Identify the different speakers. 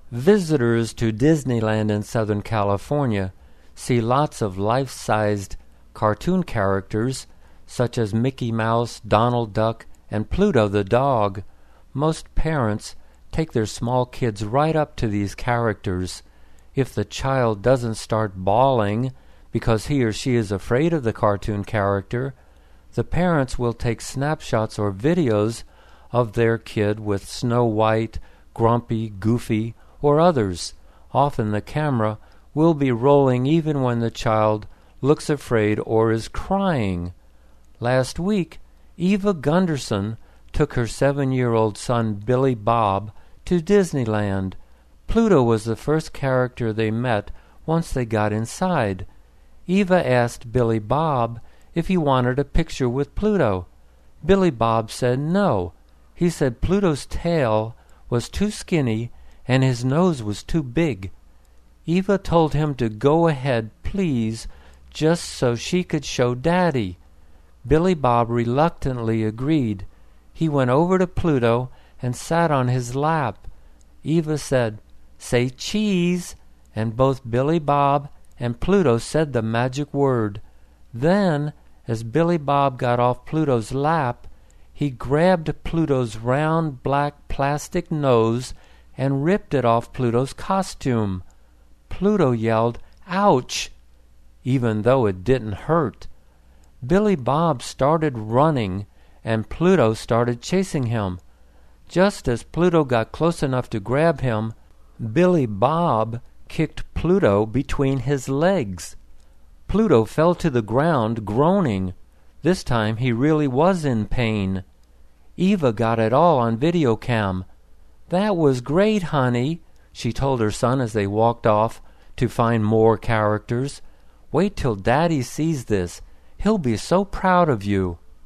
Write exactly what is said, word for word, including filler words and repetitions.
Speaker 1: Visitors to Disneyland in Southern California see lots of life-sized cartoon characters such as Mickey Mouse, Donald Duck, and Pluto the dog. Most parents take their small kids right up to these characters. If the child doesn't start bawling because he or she is afraid of the cartoon character, the parents will take snapshots or videos of their kid with Snow White, Grumpy, Goofy, or others. Often the camera will be rolling even when the child looks afraid or is crying. Last week, Eva Gunderson took her seven-year-old son Billy Bob to Disneyland. Pluto was the first character they met once they got inside. Eva asked Billy Bob if he wanted a picture with Pluto. Billy Bob said no. He said Pluto's tail was too skinny and his nose was too big. Eva told him to go ahead, please, just so she could show Daddy. Billy Bob reluctantly agreed. He went over to Pluto and sat on his lap. Eva said, "Say cheese," and both Billy Bob and Pluto said the magic word. Then, as Billy Bob got off Pluto's lap, he grabbed Pluto's round black plastic nose and ripped it off Pluto's costume. Pluto yelled, "Ouch!" even though it didn't hurt. Billy Bob started running, and Pluto started chasing him. Just as Pluto got close enough to grab him, Billy Bob kicked Pluto between his legs. Pluto fell to the ground, groaning. This time he really was in pain. Eva got it all on video cam. "That was great, honey," she told her son as they walked off to find more characters. "Wait till Daddy sees this. He'll be so proud of you."